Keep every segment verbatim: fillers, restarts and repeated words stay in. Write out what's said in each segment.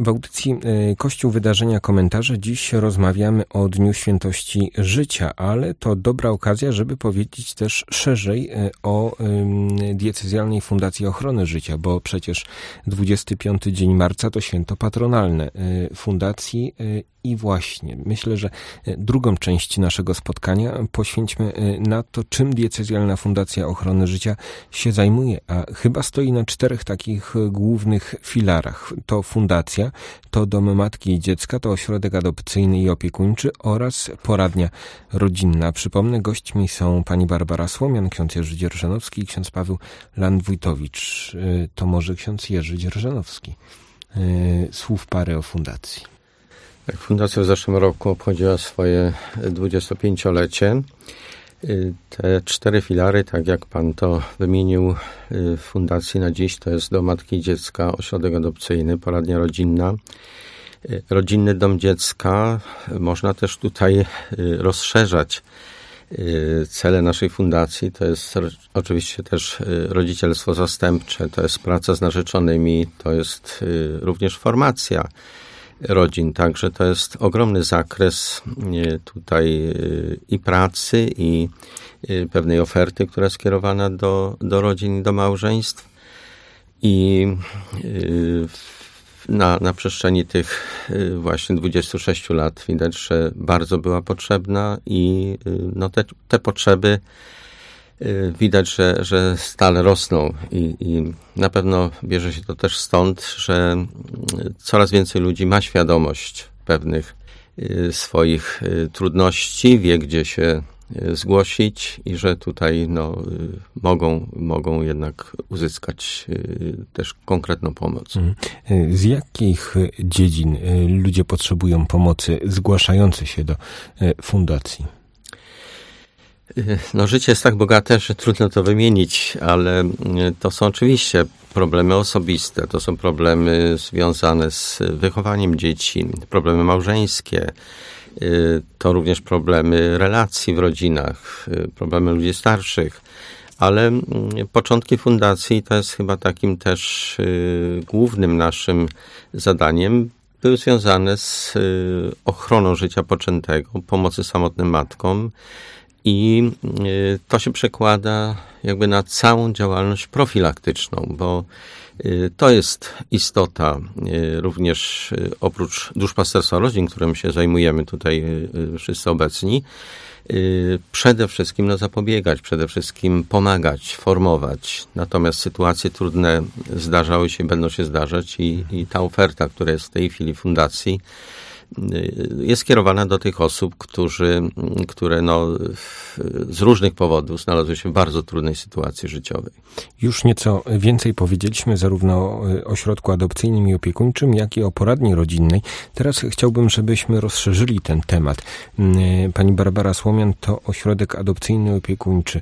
W audycji Kościół, wydarzenia, komentarze dziś rozmawiamy o Dniu Świętości Życia, ale to dobra okazja, żeby powiedzieć też szerzej o Diecezjalnej Fundacji Ochrony Życia, bo przecież dwudziesty piąty dzień marca to święto patronalne fundacji. I właśnie, myślę, że drugą część naszego spotkania poświęćmy na to, czym Diecezjalna Fundacja Ochrony Życia się zajmuje, a chyba stoi na czterech takich głównych filarach. To fundacja, to dom matki i dziecka, to ośrodek adopcyjny i opiekuńczy oraz poradnia rodzinna. Przypomnę, gośćmi są pani Barbara Słomian, ksiądz Jerzy Dzierżanowski i ksiądz Paweł Landwójtowicz. To może ksiądz Jerzy Dzierżanowski. Słów parę o fundacji. Fundacja w zeszłym roku obchodziła swoje dwudziestopięciolecie. Te cztery filary, tak jak pan to wymienił, fundacji na dziś, to jest dom matki i dziecka, ośrodek adopcyjny, poradnia rodzinna, rodzinny dom dziecka. Można też tutaj rozszerzać cele naszej fundacji. To jest oczywiście też rodzicielstwo zastępcze, to jest praca z narzeczonymi, to jest również formacja rodzin, także to jest ogromny zakres tutaj i pracy, i pewnej oferty, która jest skierowana do, do rodzin i do małżeństw. I na, na przestrzeni tych właśnie dwudziestu sześciu lat widać, że bardzo była potrzebna i no te, te potrzeby widać, że, że stale rosną i, i na pewno bierze się to też stąd, że coraz więcej ludzi ma świadomość pewnych swoich trudności, wie gdzie się zgłosić i że tutaj no, mogą, mogą jednak uzyskać też konkretną pomoc. Z jakich dziedzin ludzie potrzebują pomocy zgłaszający się do fundacji? No, życie jest tak bogate, że trudno to wymienić, ale to są oczywiście problemy osobiste, to są problemy związane z wychowaniem dzieci, problemy małżeńskie, to również problemy relacji w rodzinach, problemy ludzi starszych, ale początki fundacji to jest chyba takim też głównym naszym zadaniem, były związane z ochroną życia poczętego, pomocy samotnym matkom. I to się przekłada jakby na całą działalność profilaktyczną, bo to jest istota również oprócz duszpasterstwa rodzin, którym się zajmujemy tutaj wszyscy obecni, przede wszystkim no, zapobiegać, przede wszystkim pomagać, formować. Natomiast sytuacje trudne zdarzały się, będą się zdarzać i, i ta oferta, która jest w tej chwili fundacji, jest skierowana do tych osób, którzy, które no, z różnych powodów znalazły się w bardzo trudnej sytuacji życiowej. Już nieco więcej powiedzieliśmy zarówno o ośrodku adopcyjnym i opiekuńczym, jak i o poradni rodzinnej. Teraz chciałbym, żebyśmy rozszerzyli ten temat. Pani Barbara Słomian to ośrodek adopcyjny i opiekuńczy.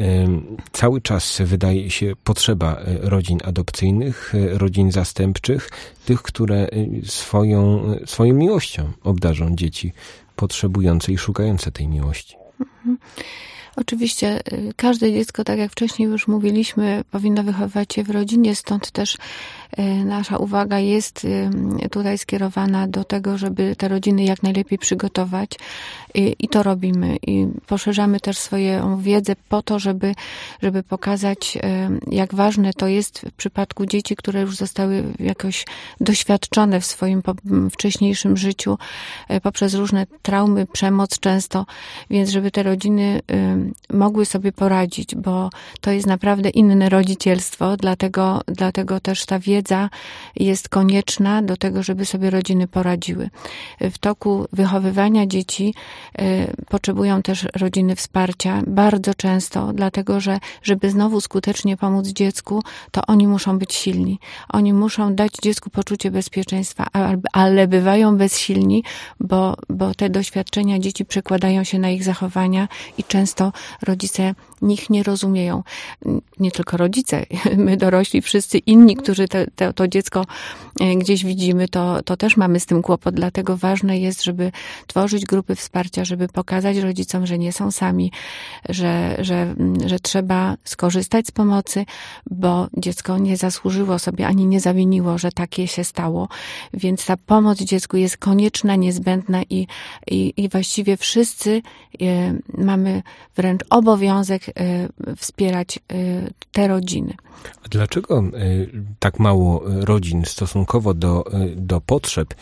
Cały czas wydaje się potrzeba rodzin adopcyjnych, rodzin zastępczych, tych, które swoją, swoją miłością obdarzą dzieci potrzebujące i szukające tej miłości. Mhm. Oczywiście każde dziecko, tak jak wcześniej już mówiliśmy, powinno wychowywać się w rodzinie, stąd też nasza uwaga jest tutaj skierowana do tego, żeby te rodziny jak najlepiej przygotować i, i to robimy. I poszerzamy też swoją wiedzę po to, żeby, żeby pokazać, jak ważne to jest w przypadku dzieci, które już zostały jakoś doświadczone w swoim wcześniejszym życiu poprzez różne traumy, przemoc często, więc żeby te rodziny mogły sobie poradzić, bo to jest naprawdę inne rodzicielstwo, dlatego, dlatego też ta wiedza jest konieczna do tego, żeby sobie rodziny poradziły. W toku wychowywania dzieci y, potrzebują też rodziny wsparcia bardzo często, dlatego że żeby znowu skutecznie pomóc dziecku, to oni muszą być silni. Oni muszą dać dziecku poczucie bezpieczeństwa, ale bywają bezsilni, bo, bo te doświadczenia dzieci przekładają się na ich zachowania i często często rodzice nikt nie rozumieją. Nie tylko rodzice, my dorośli, wszyscy inni, którzy te, te, to dziecko gdzieś widzimy, to, to też mamy z tym kłopot. Dlatego ważne jest, żeby tworzyć grupy wsparcia, żeby pokazać rodzicom, że nie są sami, że, że, że trzeba skorzystać z pomocy, bo dziecko nie zasłużyło sobie, ani nie zawiniło, że takie się stało. Więc ta pomoc dziecku jest konieczna, niezbędna i, i, i właściwie wszyscy mamy wręcz obowiązek wspierać te rodziny. A dlaczego tak mało rodzin stosunkowo do, do potrzeb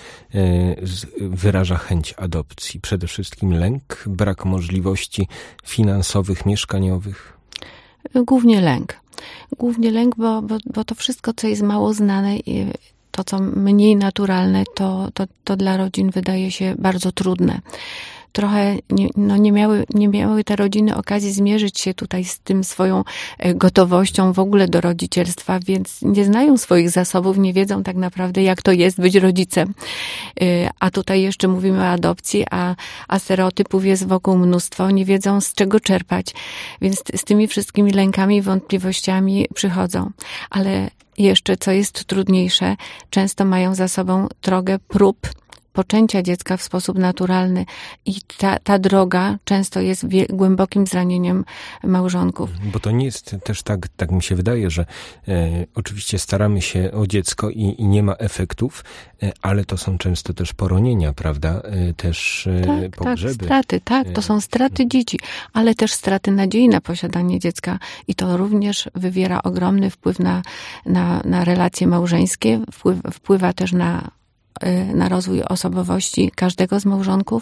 wyraża chęć adopcji? Przede wszystkim lęk, brak możliwości finansowych, mieszkaniowych? Głównie lęk. Głównie lęk, bo, bo, bo to wszystko, co jest mało znane, to, co mniej naturalne, to, to, to dla rodzin wydaje się bardzo trudne. Trochę nie, no nie, miały, nie miały te rodziny okazji zmierzyć się tutaj z tym swoją gotowością w ogóle do rodzicielstwa, więc nie znają swoich zasobów, nie wiedzą tak naprawdę, jak to jest być rodzicem. A tutaj jeszcze mówimy o adopcji, a, a stereotypów jest wokół mnóstwo, nie wiedzą z czego czerpać, więc z tymi wszystkimi lękami i wątpliwościami przychodzą. Ale jeszcze, co jest trudniejsze, często mają za sobą drogę prób poczęcia dziecka w sposób naturalny i ta, ta droga często jest wie, głębokim zranieniem małżonków. Bo to nie jest też tak, tak mi się wydaje, że e, oczywiście staramy się o dziecko i, i nie ma efektów, e, ale to są często też poronienia, prawda? E, też e, tak, pogrzeby. Tak, straty, tak, to są straty dzieci, ale też straty nadziei na posiadanie dziecka i to również wywiera ogromny wpływ na, na, na relacje małżeńskie, wpływ, wpływa też na na rozwój osobowości każdego z małżonków.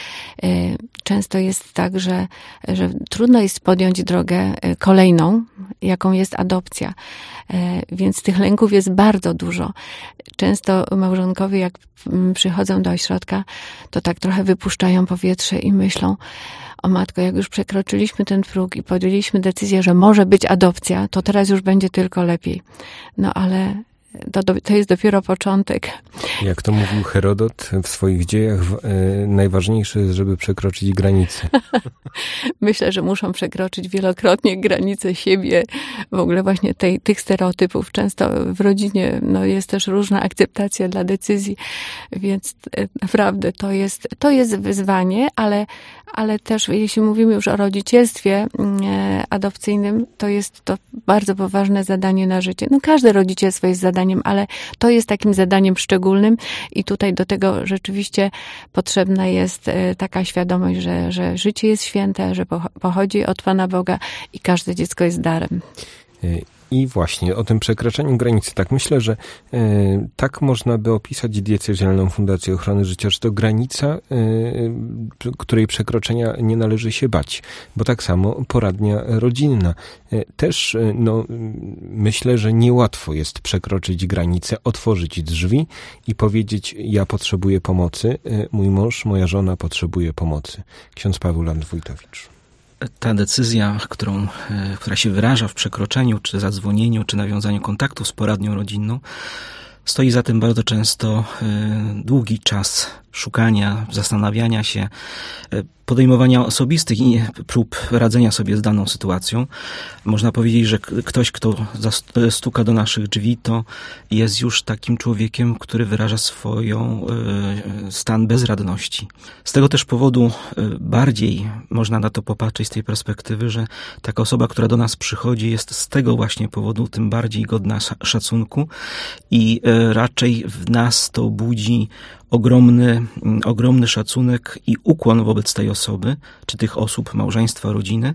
Często jest tak, że, że trudno jest podjąć drogę kolejną, jaką jest adopcja. Więc tych lęków jest bardzo dużo. Często małżonkowie, jak przychodzą do ośrodka, to tak trochę wypuszczają powietrze i myślą: o matko, jak już przekroczyliśmy ten próg i podjęliśmy decyzję, że może być adopcja, to teraz już będzie tylko lepiej. No ale To, to jest dopiero początek. Jak to mówił Herodot w swoich dziejach, e, najważniejsze jest, żeby przekroczyć granicę. Myślę, że muszą przekroczyć wielokrotnie granice siebie, w ogóle właśnie tej, tych stereotypów. Często w rodzinie no, jest też różna akceptacja dla decyzji, więc naprawdę to jest, to jest wyzwanie, ale, ale też jeśli mówimy już o rodzicielstwie e, adopcyjnym, to jest to bardzo poważne zadanie na życie. No każde rodzicielstwo jest zadaniem, ale to jest takim zadaniem szczególnym i tutaj do tego rzeczywiście potrzebna jest taka świadomość, że, że życie jest święte, że pochodzi od Pana Boga i każde dziecko jest darem. I właśnie o tym przekraczaniu granicy. Tak myślę, że e, tak można by opisać Diecezjalną Fundację Ochrony Życia, że to granica, e, której przekroczenia nie należy się bać. Bo tak samo poradnia rodzinna. E, też e, no, myślę, że niełatwo jest przekroczyć granicę, otworzyć drzwi i powiedzieć: ja potrzebuję pomocy, e, mój mąż, moja żona potrzebuje pomocy. Ksiądz Paweł Land-Wójtowicz. Ta decyzja, którą, która się wyraża w przekroczeniu, czy zadzwonieniu, czy nawiązaniu kontaktu z poradnią rodzinną, stoi za tym bardzo często długi czas szukania, zastanawiania się, podejmowania osobistych prób radzenia sobie z daną sytuacją. Można powiedzieć, że ktoś, kto stuka do naszych drzwi, to jest już takim człowiekiem, który wyraża swoją stan bezradności. Z tego też powodu bardziej można na to popatrzeć z tej perspektywy, że taka osoba, która do nas przychodzi, jest z tego właśnie powodu tym bardziej godna szacunku i raczej w nas to budzi ogromny, ogromny szacunek i ukłon wobec tej osoby, czy tych osób, małżeństwa, rodziny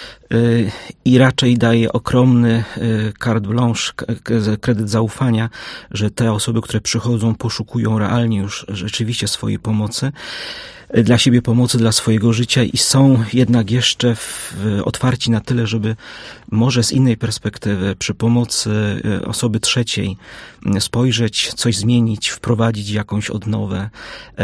i raczej daje ogromny carte blanche, kredyt zaufania, że te osoby, które przychodzą, poszukują realnie już rzeczywiście swojej pomocy, dla siebie pomocy, dla swojego życia i są jednak jeszcze w, otwarci na tyle, żeby może z innej perspektywy, przy pomocy osoby trzeciej spojrzeć, coś zmienić, wprowadzić jakąś odnowę,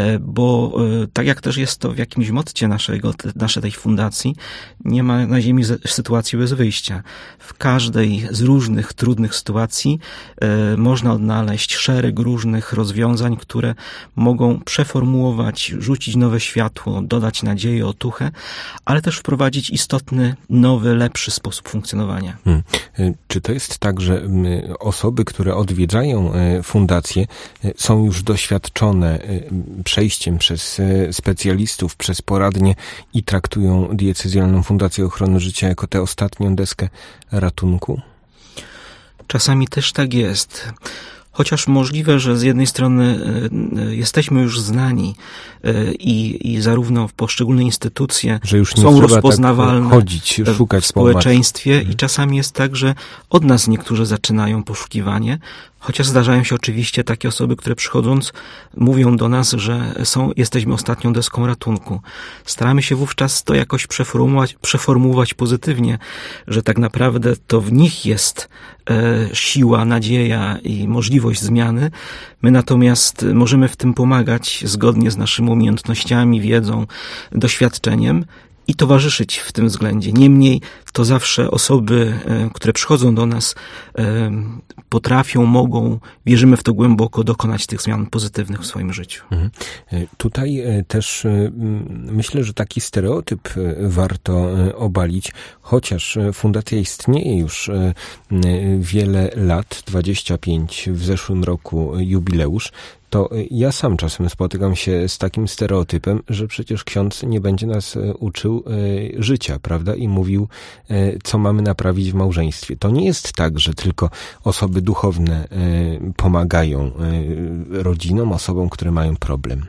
bo tak jak też jest to w jakimś motcie naszego, naszej tej fundacji, nie ma na ziemi sytuacji bez wyjścia. W każdej z różnych trudnych sytuacji e, można odnaleźć szereg różnych rozwiązań, które mogą przeformułować, rzucić nowe światło, dodać nadzieję, otuchę, ale też wprowadzić istotny, nowy, lepszy sposób funkcjonowania. Hmm. Czy to jest tak, że osoby, które odwiedzają fundację, są już doświadczone przejściem przez specjalistów, przez poradnie i traktują Diecezjalną Fundację Ochrony Życia jako tę ostatnią deskę ratunku? Czasami też tak jest. Chociaż możliwe, że z jednej strony jesteśmy już znani i, i zarówno w poszczególne instytucje że już nie są trzeba rozpoznawalne tak chodzić, szukać w społeczeństwie pomocy. I czasami jest tak, że od nas niektórzy zaczynają poszukiwanie, chociaż zdarzają się oczywiście takie osoby, które przychodząc mówią do nas, że są, jesteśmy ostatnią deską ratunku. Staramy się wówczas to jakoś przeformułować, przeformułować pozytywnie, że tak naprawdę to w nich jest e, siła, nadzieja i możliwość zmiany. My natomiast możemy w tym pomagać zgodnie z naszymi umiejętnościami, wiedzą, doświadczeniem i towarzyszyć w tym względzie. Niemniej to zawsze osoby, które przychodzą do nas, potrafią, mogą, wierzymy w to głęboko, dokonać tych zmian pozytywnych w swoim życiu. Mhm. Tutaj też myślę, że taki stereotyp warto obalić, chociaż fundacja istnieje już wiele lat, dwadzieścia pięć, w zeszłym roku jubileusz, to ja sam czasem spotykam się z takim stereotypem, że przecież ksiądz nie będzie nas uczył życia, prawda? I mówił, co mamy naprawić w małżeństwie. To nie jest tak, że tylko osoby duchowne pomagają rodzinom, osobom, które mają problem.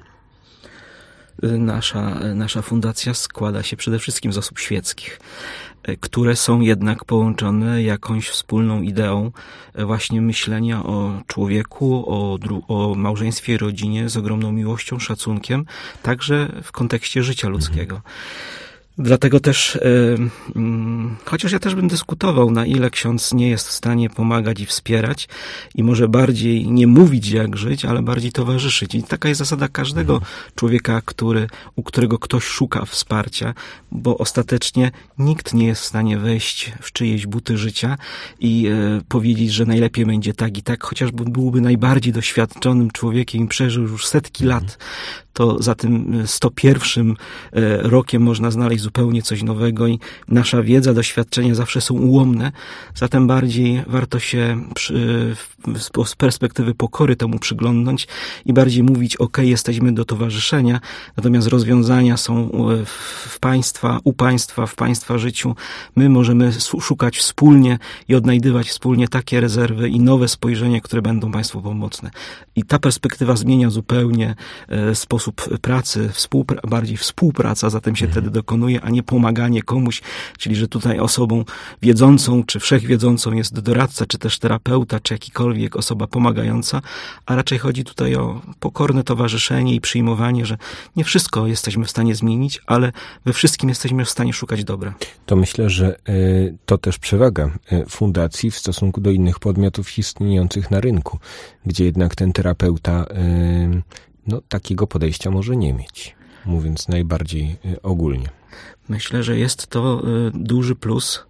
Nasza, nasza fundacja składa się przede wszystkim z osób świeckich, które są jednak połączone jakąś wspólną ideą właśnie myślenia o człowieku, o, o małżeństwie i rodzinie z ogromną miłością, szacunkiem, także w kontekście życia ludzkiego. Dlatego też, yy, yy, chociaż ja też bym dyskutował, na ile ksiądz nie jest w stanie pomagać i wspierać i może bardziej nie mówić jak żyć, ale bardziej towarzyszyć. I taka jest zasada każdego człowieka, który, u którego ktoś szuka wsparcia, bo ostatecznie nikt nie jest w stanie wejść w czyjeś buty życia i yy, powiedzieć, że najlepiej będzie tak i tak, chociaż byłby najbardziej doświadczonym człowiekiem i przeżył już setki lat. To za tym sto pierwszym rokiem można znaleźć zupełnie coś nowego i nasza wiedza, doświadczenia zawsze są ułomne, zatem bardziej warto się przy, z perspektywy pokory temu przyglądnąć i bardziej mówić, ok, jesteśmy do towarzyszenia, natomiast rozwiązania są w państwa, u państwa, w państwa życiu. My możemy szukać wspólnie i odnajdywać wspólnie takie rezerwy i nowe spojrzenie, które będą państwu pomocne. I ta perspektywa zmienia zupełnie sposób pracy, współpra- bardziej współpraca zatem się wtedy dokonuje, a nie pomaganie komuś, czyli że tutaj osobą wiedzącą, czy wszechwiedzącą jest doradca, czy też terapeuta, czy jakikolwiek osoba pomagająca, a raczej chodzi tutaj o pokorne towarzyszenie i przyjmowanie, że nie wszystko jesteśmy w stanie zmienić, ale we wszystkim jesteśmy w stanie szukać dobra. To myślę, że y, to też przewaga y, fundacji w stosunku do innych podmiotów istniejących na rynku, gdzie jednak ten terapeuta y, no, takiego podejścia może nie mieć, mówiąc najbardziej ogólnie. Myślę, że jest to duży plus,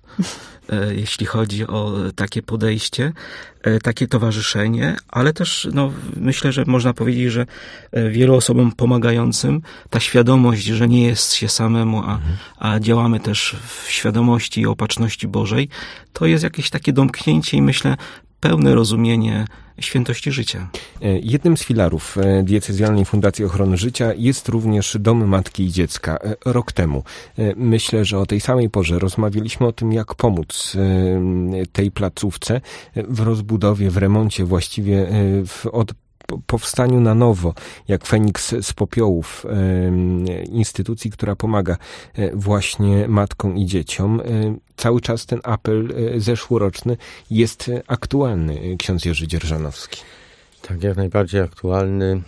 jeśli chodzi o takie podejście, takie towarzyszenie, ale też no, myślę, że można powiedzieć, że wielu osobom pomagającym ta świadomość, że nie jest się samemu, a, a działamy też w świadomości i opatrzności Bożej, to jest jakieś takie domknięcie i myślę pełne rozumienie świętości życia. Jednym z filarów Diecezjalnej Fundacji Ochrony Życia jest również Dom Matki i Dziecka. Rok temu, myślę, że o tej samej porze rozmawialiśmy o tym, jak pomóc tej placówce w rozbudowie, w remoncie, właściwie w od powstaniu na nowo, jak Feniks z popiołów, instytucji, która pomaga właśnie matkom i dzieciom. Cały czas ten apel zeszłoroczny jest aktualny, ksiądz Jerzy Dzierżanowski. Tak, jak najbardziej aktualny.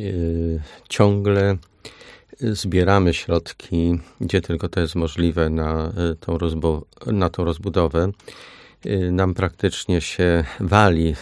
Ciągle zbieramy środki, gdzie tylko to jest możliwe, na tą, rozbu- na tą rozbudowę. Nam praktycznie się wali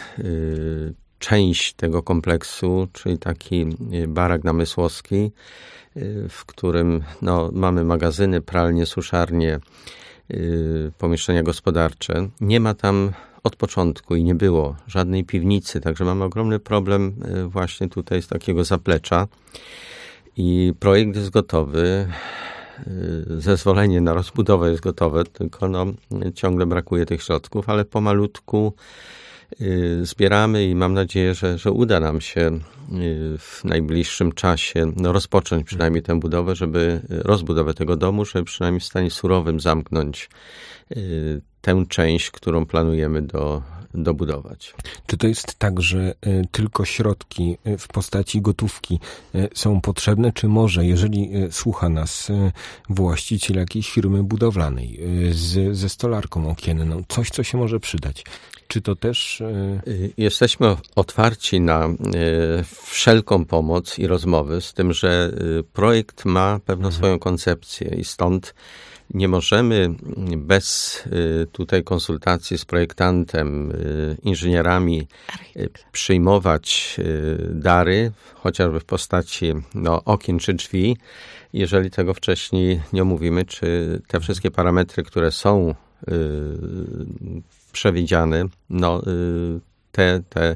część tego kompleksu, czyli taki barak namysłowski, w którym no, mamy magazyny, pralnie, suszarnie, pomieszczenia gospodarcze. Nie ma tam od początku i nie było żadnej piwnicy, także mamy ogromny problem właśnie tutaj z takiego zaplecza. I projekt jest gotowy, zezwolenie na rozbudowę jest gotowe, tylko no, ciągle brakuje tych środków, ale pomalutku zbieramy i mam nadzieję, że, że uda nam się w najbliższym czasie no, rozpocząć przynajmniej tę budowę, żeby rozbudowę tego domu, żeby przynajmniej w stanie surowym zamknąć tę część, którą planujemy do, dobudować. Czy to jest tak, że tylko środki w postaci gotówki są potrzebne, czy może, jeżeli słucha nas właściciel jakiejś firmy budowlanej z, ze stolarką okienną, coś, co się może przydać? Czy to też... Jesteśmy otwarci na wszelką pomoc i rozmowy, z tym, że projekt ma pewną swoją koncepcję i stąd nie możemy bez tutaj konsultacji z projektantem, inżynierami przyjmować dary, chociażby w postaci no, okien czy drzwi, jeżeli tego wcześniej nie omówimy, czy te wszystkie parametry, które są przewidziane, no te, te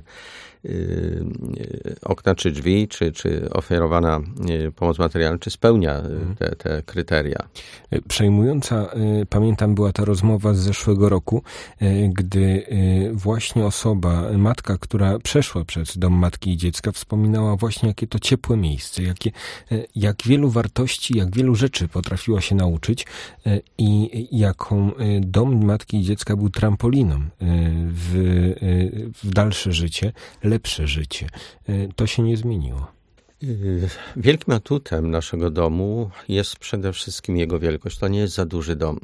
okna czy drzwi, czy, czy oferowana pomoc materialna, czy spełnia te, te kryteria. Przejmująca, pamiętam, była ta rozmowa z zeszłego roku, gdy właśnie osoba, matka, która przeszła przez Dom Matki i Dziecka, wspominała właśnie, jakie to ciepłe miejsce, jakie, jak wielu wartości, jak wielu rzeczy potrafiła się nauczyć i jaką Dom Matki i Dziecka był trampoliną w, w dalsze życie, lepsze życie. To się nie zmieniło. Wielkim atutem naszego domu jest przede wszystkim jego wielkość. To nie jest za duży dom.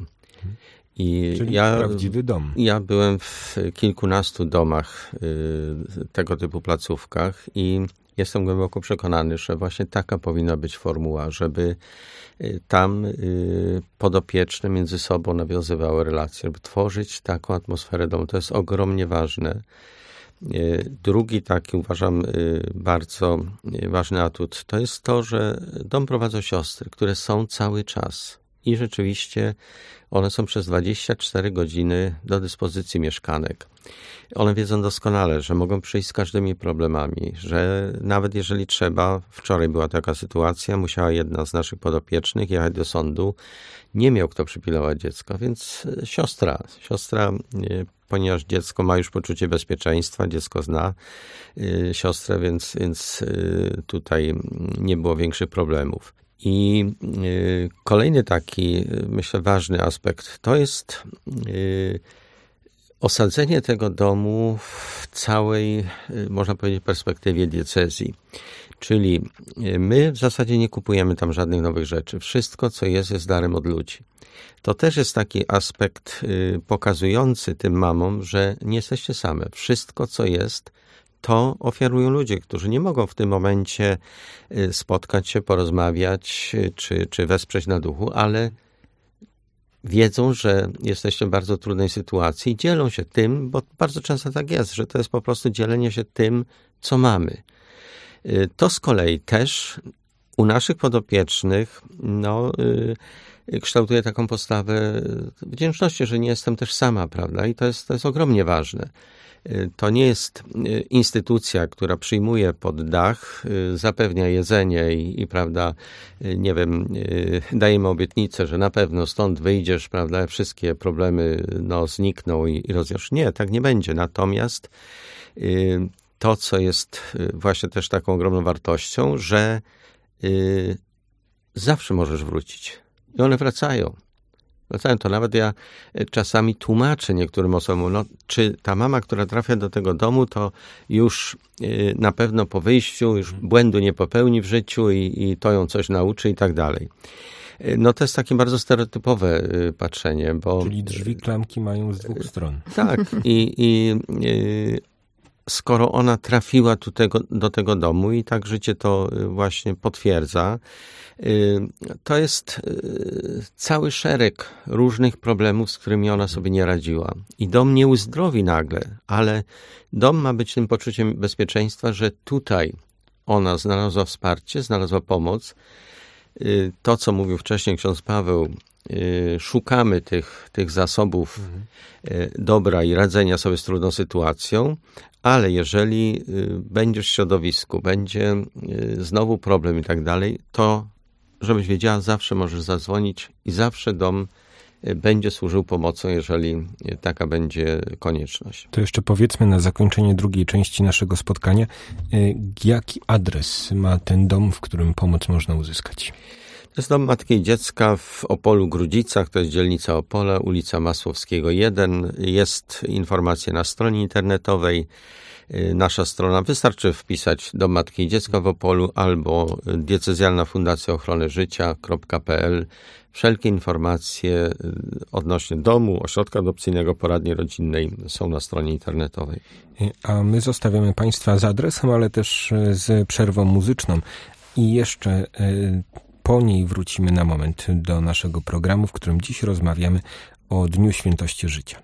I Czyli ja, prawdziwy dom. Ja byłem w kilkunastu domach, tego typu placówkach i jestem głęboko przekonany, że właśnie taka powinna być formuła, żeby tam podopieczne między sobą nawiązywały relacje, żeby tworzyć taką atmosferę domu. To jest ogromnie ważne. Drugi taki, uważam, bardzo ważny atut, to jest to, że dom prowadzą siostry, które są cały czas i rzeczywiście one są przez dwadzieścia cztery godziny do dyspozycji mieszkanek. One wiedzą doskonale, że mogą przyjść z każdymi problemami, że nawet jeżeli trzeba, wczoraj była taka sytuacja, musiała jedna z naszych podopiecznych jechać do sądu, nie miał kto przypilować dziecka, więc siostra, siostra, ponieważ dziecko ma już poczucie bezpieczeństwa, dziecko zna y, siostrę, więc, więc y, tutaj nie było większych problemów. I y, kolejny taki, myślę, ważny aspekt to jest y, osadzenie tego domu w całej, y, można powiedzieć, perspektywie diecezji. Czyli my w zasadzie nie kupujemy tam żadnych nowych rzeczy. Wszystko, co jest, jest darem od ludzi. To też jest taki aspekt y, pokazujący tym mamom, że nie jesteście same. Wszystko, co jest, to ofiarują ludzie, którzy nie mogą w tym momencie y, spotkać się, porozmawiać, y, czy, czy wesprzeć na duchu, ale wiedzą, że jesteście w bardzo trudnej sytuacji i dzielą się tym, bo bardzo często tak jest, że to jest po prostu dzielenie się tym, co mamy. Y, to z kolei też u naszych podopiecznych, no... Y, kształtuje taką postawę wdzięczności, że nie jestem też sama, prawda? I to jest, to jest ogromnie ważne. To nie jest instytucja, która przyjmuje pod dach, zapewnia jedzenie i, i prawda, nie wiem, dajemy obietnicę, że na pewno stąd wyjdziesz, prawda, wszystkie problemy no, znikną i, i rozwiąż. Nie, tak nie będzie. Natomiast to, co jest właśnie też taką ogromną wartością, że zawsze możesz wrócić. I one wracają. Wracają. To nawet ja czasami tłumaczę niektórym osobom, no, czy ta mama, która trafia do tego domu, to już y, na pewno po wyjściu już błędu nie popełni w życiu i, i to ją coś nauczy i tak dalej. Y, no to jest takie bardzo stereotypowe y, patrzenie, bo... Czyli drzwi, klamki mają z dwóch stron. Tak. I, i y, skoro ona trafiła do tego, do tego domu i tak życie to właśnie potwierdza, to jest cały szereg różnych problemów, z którymi ona sobie nie radziła. I dom nie uzdrowi nagle, ale dom ma być tym poczuciem bezpieczeństwa, że tutaj ona znalazła wsparcie, znalazła pomoc. To, co mówił wcześniej ksiądz Paweł, szukamy tych, tych zasobów mhm. dobra i radzenia sobie z trudną sytuacją, ale jeżeli będziesz w środowisku, będzie znowu problem i tak dalej, to żebyś wiedziała, zawsze możesz zadzwonić i zawsze dom będzie służył pomocą, jeżeli taka będzie konieczność. To jeszcze powiedzmy na zakończenie drugiej części naszego spotkania, jaki adres ma ten dom, w którym pomoc można uzyskać? To jest Dom Matki i Dziecka w Opolu-Grudzicach, to jest dzielnica Opole, ulica Masłowskiego jeden. Jest informacja na stronie internetowej. Nasza strona, wystarczy wpisać Dom Matki i Dziecka w Opolu albo diecezjalna fundacja ochrony życia kropka p l. Wszelkie informacje odnośnie domu, ośrodka adopcyjnego, poradni rodzinnej są na stronie internetowej. A my zostawiamy Państwa z adresem, ale też z przerwą muzyczną i jeszcze po niej wrócimy na moment do naszego programu, w którym dziś rozmawiamy o Dniu Świętości Życia.